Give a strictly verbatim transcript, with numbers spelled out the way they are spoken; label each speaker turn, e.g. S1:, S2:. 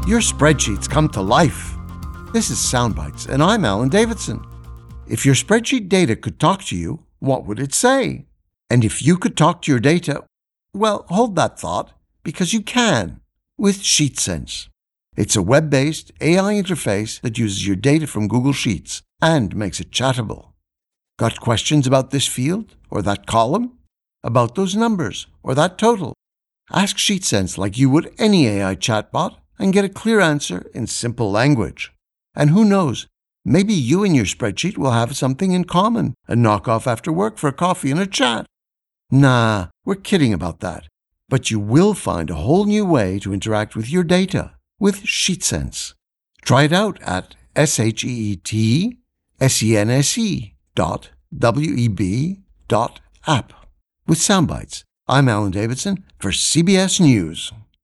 S1: your spreadsheets come to life. This is Soundbites, and I'm Alan Davidson. If your spreadsheet data could talk to you, what would it say? And if you could talk to your data, well, hold that thought, because you can with SheetSense. It's a web-based A I interface that uses your data from Google Sheets and makes it chattable. Got questions about this field or that column? About those numbers or that total? Ask SheetSense like you would any A I chatbot and get a clear answer in simple language. And who knows, maybe you and your spreadsheet will have something in common, a knock-off after work for a coffee and a chat. Nah, we're kidding about that. But you will find a whole new way to interact with your data with SheetSense. Try it out at S-H-E-E-T-S-E-N-S-E dot W-E-B dot app. With Soundbites, I'm Alan Davidson for C B S News.